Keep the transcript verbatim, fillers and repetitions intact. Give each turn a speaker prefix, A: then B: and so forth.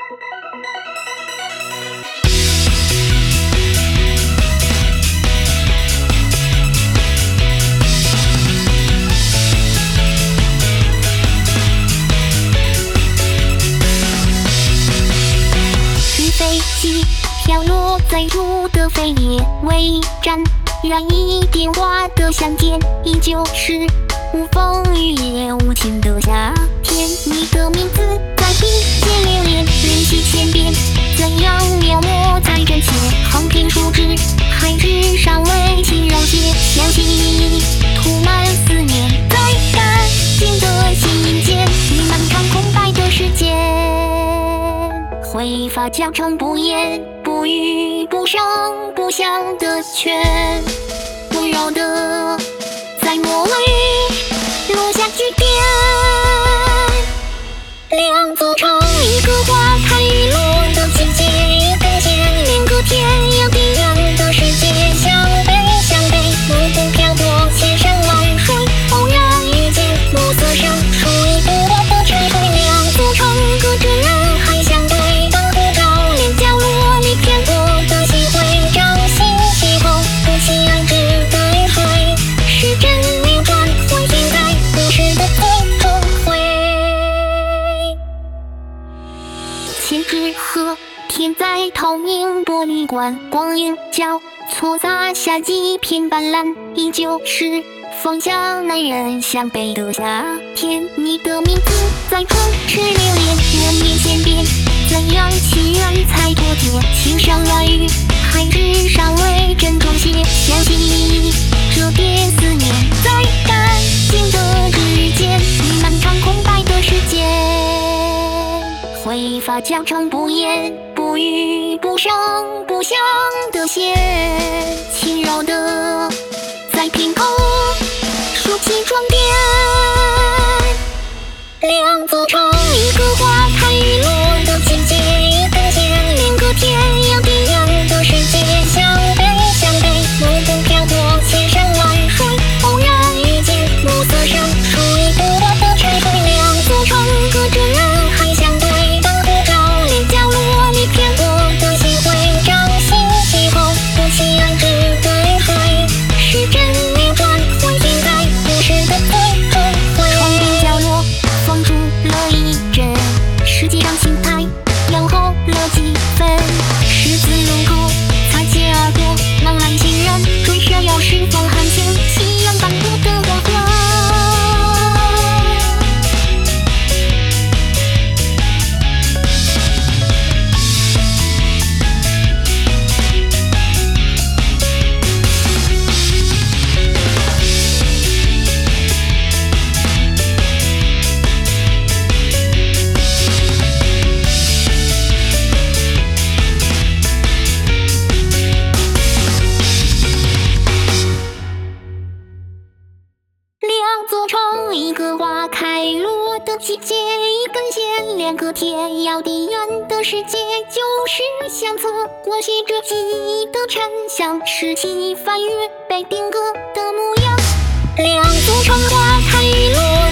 A: 飞机飘落在如的飞叶微战，燃一电话的相见，依旧是无风雨也无晴的夏天。你的名字在并肩流连，练习千遍，怎样描摹才真切？横平竖直，还日尚未轻柔些，想起涂满思念，在干净的心间，弥漫看空白的世界。挥发将成不言不语不声不响的圈，温柔的在末了雨落下句点，两座城一个花开雨落的季节，一根线连个天涯地远的世界，向北向北，目光飘过千山万水，偶然遇见暮色上属于独我的晨晖，两座城隔着人海相对，千纸鹤天在透明玻璃罐，光影交错洒下几片斑斓，依旧是风向南人向北的夏天。你的名字在唇齿流连，人面千遍，怎样祈愿才脱节？轻声软语，还日尚未珍重些，想起这点思念，在干净的指尖，弥漫长空白的世界。挥发将成不言不语不声不响的线，轻柔的在瓶口竖起装点，两座城一个花开雨落的季节，一根线连个天涯地远的世界，向北向北，目光飘过千山万水，偶然遇见暮色上属于独我的晨晖，两座城隔着人海相对，一个花开落的季节，一根线连个天涯地远的世界，就是相册过写着记忆的沉香，拾起翻阅被定格的模样，两座城花开雨落